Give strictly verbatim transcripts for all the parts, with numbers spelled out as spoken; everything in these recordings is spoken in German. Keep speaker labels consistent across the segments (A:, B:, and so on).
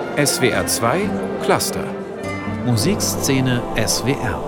A: S W R zwei Cluster. Musikszene S W R.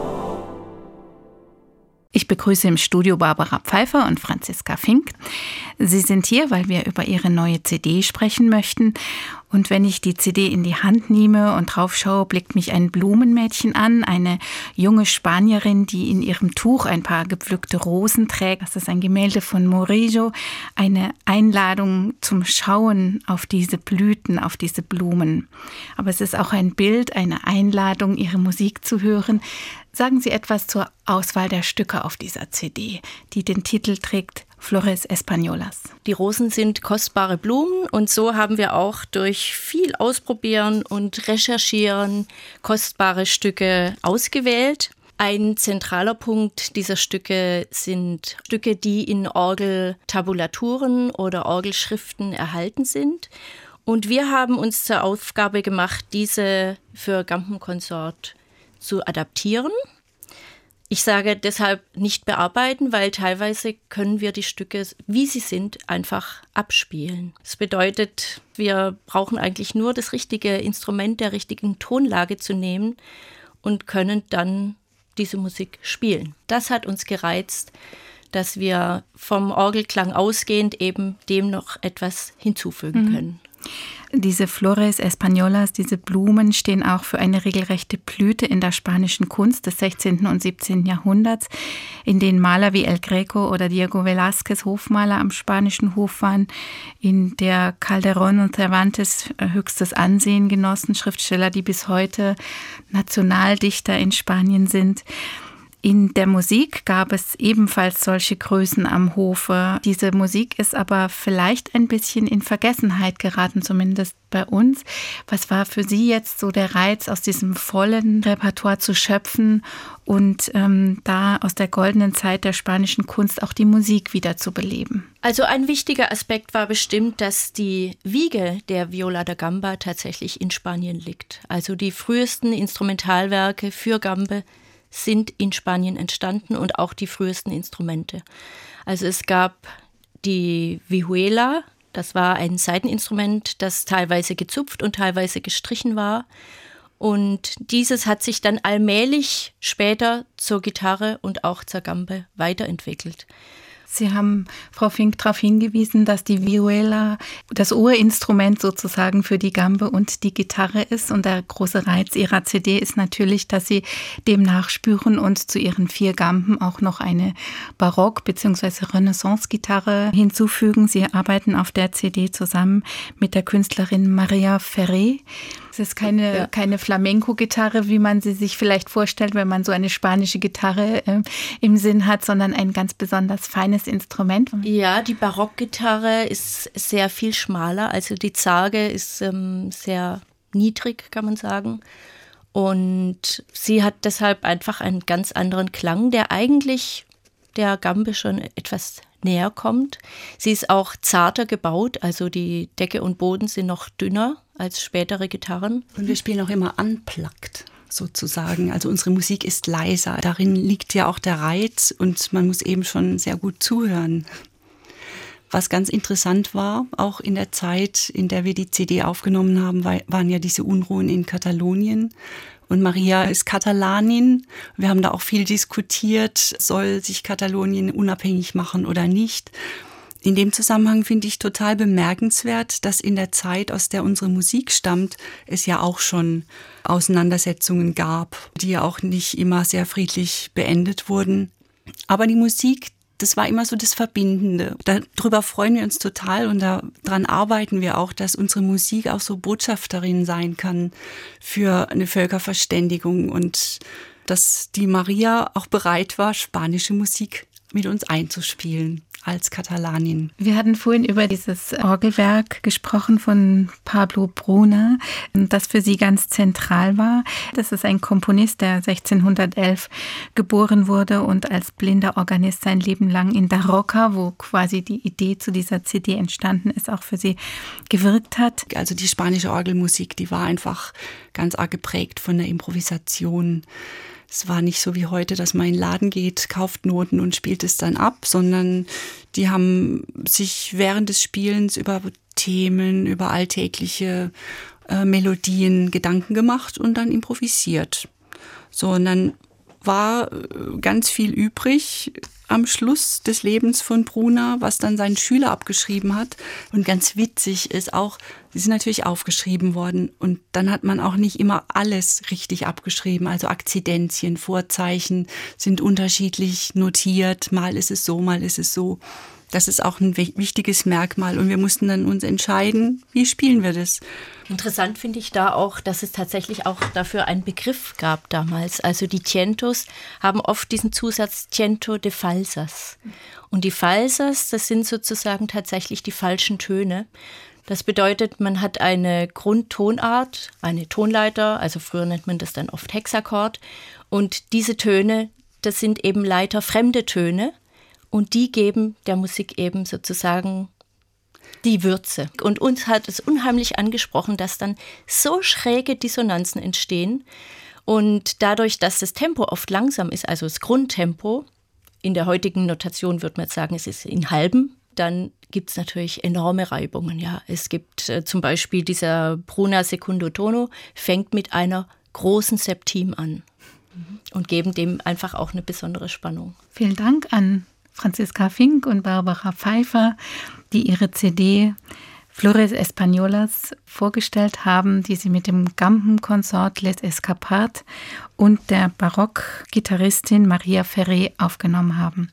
B: Ich begrüße im Studio Barbara Pfeiffer und Franziska Fink. Sie sind hier, weil wir über ihre neue C D sprechen möchten. Und wenn ich die C D in die Hand nehme und drauf schaue, blickt mich ein Blumenmädchen an, eine junge Spanierin, die in ihrem Tuch ein paar gepflückte Rosen trägt. Das ist ein Gemälde von Murillo, eine Einladung zum Schauen auf diese Blüten, auf diese Blumen. Aber es ist auch ein Bild, eine Einladung, ihre Musik zu hören. Sagen Sie etwas zur Auswahl der Stücke auf dieser C D, die den Titel trägt Flores Españolas.
C: Die Rosen sind kostbare Blumen und so haben wir auch durch viel Ausprobieren und Recherchieren kostbare Stücke ausgewählt. Ein zentraler Punkt dieser Stücke sind Stücke, die in Orgeltabulaturen oder Orgelschriften erhalten sind. Und wir haben uns zur Aufgabe gemacht, diese für Gampenkonsort zu adaptieren. Ich sage deshalb nicht bearbeiten, weil teilweise können wir die Stücke, wie sie sind, einfach abspielen. Das bedeutet, wir brauchen eigentlich nur das richtige Instrument der richtigen Tonlage zu nehmen und können dann diese Musik spielen. Das hat uns gereizt, dass wir vom Orgelklang ausgehend eben dem noch etwas hinzufügen mhm. können.
B: Diese Flores Españolas, diese Blumen, stehen auch für eine regelrechte Blüte in der spanischen Kunst des sechzehnten und siebzehnten Jahrhunderts, in denen Maler wie El Greco oder Diego Velázquez Hofmaler am spanischen Hof waren, in der Calderón und Cervantes höchstes Ansehen genossen, Schriftsteller, die bis heute Nationaldichter in Spanien sind. In der Musik gab es ebenfalls solche Größen am Hofe. Diese Musik ist aber vielleicht ein bisschen in Vergessenheit geraten, zumindest bei uns. Was war für Sie jetzt so der Reiz, aus diesem vollen Repertoire zu schöpfen und ähm, da aus der goldenen Zeit der spanischen Kunst auch die Musik wieder zu beleben?
C: Also ein wichtiger Aspekt war bestimmt, dass die Wiege der Viola da Gamba tatsächlich in Spanien liegt. Also die frühesten Instrumentalwerke für Gambe sind in Spanien entstanden und auch die frühesten Instrumente. Also es gab die Vihuela, das war ein Saiteninstrument, das teilweise gezupft und teilweise gestrichen war. Und dieses hat sich dann allmählich später zur Gitarre und auch zur Gambe weiterentwickelt.
B: Sie haben, Frau Fink, darauf hingewiesen, dass die Vihuela das Urinstrument sozusagen für die Gambe und die Gitarre ist. Und der große Reiz Ihrer C D ist natürlich, dass Sie dem nachspüren und zu Ihren vier Gamben auch noch eine Barock- bzw. Renaissance-Gitarre hinzufügen. Sie arbeiten auf der C D zusammen mit der Künstlerin Maria Ferré. Es ist keine, ja. keine Flamenco-Gitarre, wie man sie sich vielleicht vorstellt, wenn man so eine spanische Gitarre äh, im Sinn hat, sondern ein ganz besonders feines Instrument.
C: Ja, die Barockgitarre ist sehr viel schmaler, also die Zarge ist ähm, sehr niedrig, kann man sagen. Und sie hat deshalb einfach einen ganz anderen Klang, der eigentlich der Gambe schon etwas näher kommt. Sie ist auch zarter gebaut, also die Decke und Boden sind noch dünner als spätere Gitarren.
D: Und wir spielen auch immer unplugged sozusagen. Also unsere Musik ist leiser. Darin liegt ja auch der Reiz und man muss eben schon sehr gut zuhören. Was ganz interessant war, auch in der Zeit, in der wir die C D aufgenommen haben, waren ja diese Unruhen in Katalonien. Und Maria ist Katalanin. Wir haben da auch viel diskutiert, soll sich Katalonien unabhängig machen oder nicht. In dem Zusammenhang finde ich total bemerkenswert, dass in der Zeit, aus der unsere Musik stammt, es ja auch schon Auseinandersetzungen gab, die ja auch nicht immer sehr friedlich beendet wurden. Aber die Musik, das war immer so das Verbindende. Darüber freuen wir uns total und daran arbeiten wir auch, dass unsere Musik auch so Botschafterin sein kann für eine Völkerverständigung und dass die Maria auch bereit war, spanische Musik mit uns einzuspielen als Katalanin.
B: Wir hatten vorhin über dieses Orgelwerk gesprochen von Pablo Bruna, das für Sie ganz zentral war. Das ist ein Komponist, der sechzehnhundertelf geboren wurde und als blinder Organist sein Leben lang in Daroca, wo quasi die Idee zu dieser C D entstanden ist, auch für Sie gewirkt hat.
D: Also die spanische Orgelmusik, die war einfach ganz arg geprägt von der Improvisation. Es war nicht so wie heute, dass man in den Laden geht, kauft Noten und spielt es dann ab, sondern die haben sich während des Spielens über Themen, über alltägliche äh, Melodien Gedanken gemacht und dann improvisiert. So, und dann war ganz viel übrig am Schluss des Lebens von Bruna, was dann sein Schüler abgeschrieben hat. Und ganz witzig ist auch, die sind natürlich aufgeschrieben worden. Und dann hat man auch nicht immer alles richtig abgeschrieben. Also Akzidenzien, Vorzeichen sind unterschiedlich notiert. Mal ist es so, mal ist es so. Das ist auch ein wichtiges Merkmal. Und wir mussten dann uns entscheiden, wie spielen wir das.
C: Interessant finde ich da auch, dass es tatsächlich auch dafür einen Begriff gab damals. Also die Tientos haben oft diesen Zusatz Tiento de falsas. Und die falsas, das sind sozusagen tatsächlich die falschen Töne. Das bedeutet, man hat eine Grundtonart, eine Tonleiter, also früher nennt man das dann oft Hexakkord. Und diese Töne, das sind eben leiterfremde Töne. Und die geben der Musik eben sozusagen die Würze. Und uns hat es unheimlich angesprochen, dass dann so schräge Dissonanzen entstehen. Und dadurch, dass das Tempo oft langsam ist, also das Grundtempo, in der heutigen Notation würde man jetzt sagen, es ist in halben, dann gibt es natürlich enorme Reibungen. Ja. Es gibt äh, zum Beispiel dieser Bruna Secundo Tono, fängt mit einer großen Septim an und geben dem einfach auch eine besondere Spannung.
B: Vielen Dank an Franziska Fink und Barbara Pfeiffer, die ihre C D Flores Españolas vorgestellt haben, die sie mit dem Gampen-Consort Les Escapades und der Barock-Gitarristin Maria Ferré aufgenommen haben.